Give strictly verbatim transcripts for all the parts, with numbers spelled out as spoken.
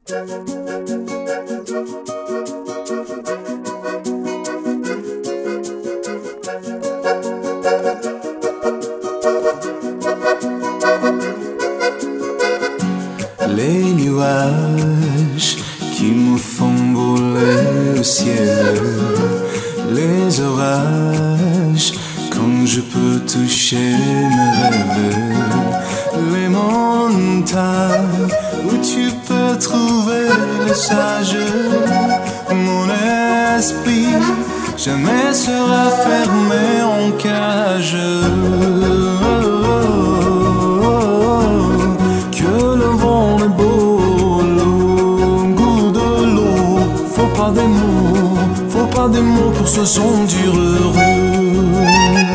Les nuages qui me font voler au ciel, les orages quand je peux toucher mes rêves, les montagnes où tu peux trouver les sages. Mon esprit jamais sera fermé en cage. Que le vent est beau, le goût de l'eau. Faut pas des mots, faut pas des mots pour se sentir heureux.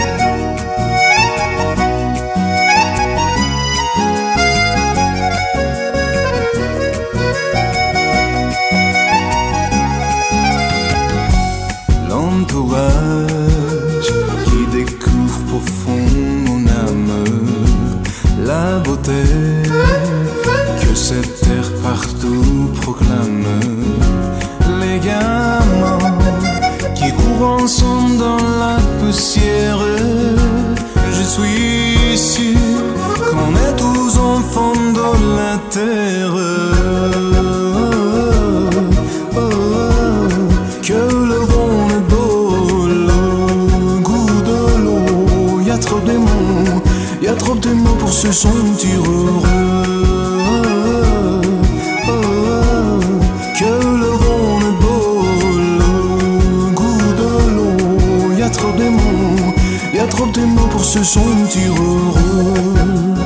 L'entourage qui découvre profond mon âme, la beauté que cette terre partout proclame, les gamins qui courent ensemble dans la poussière. Je suis sûr qu'on est tous enfants de la terre. Oh, oh, que le vent est beau, le goût de l'eau. Y a trop de mots, y a trop de mots pour se sentir heureux. Oh, oh, que le vent est beau, le goût de l'eau. Y a trop de mots, y a trop de mots pour se sentir heureux.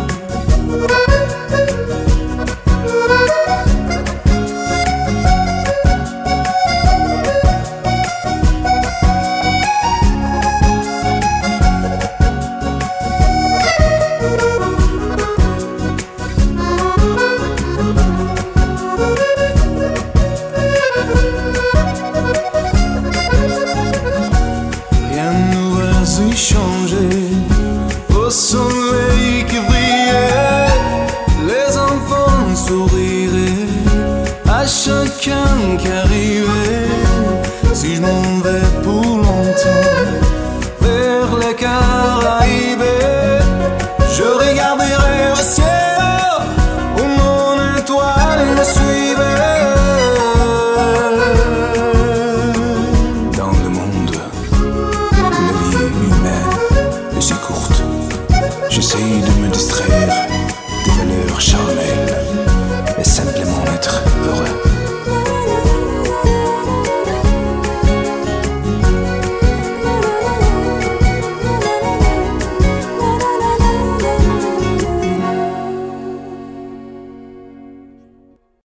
Changer au soleil qui brillait, les enfants souriraient à chacun qui arrivait. Si je m'en vais pour longtemps vers les cas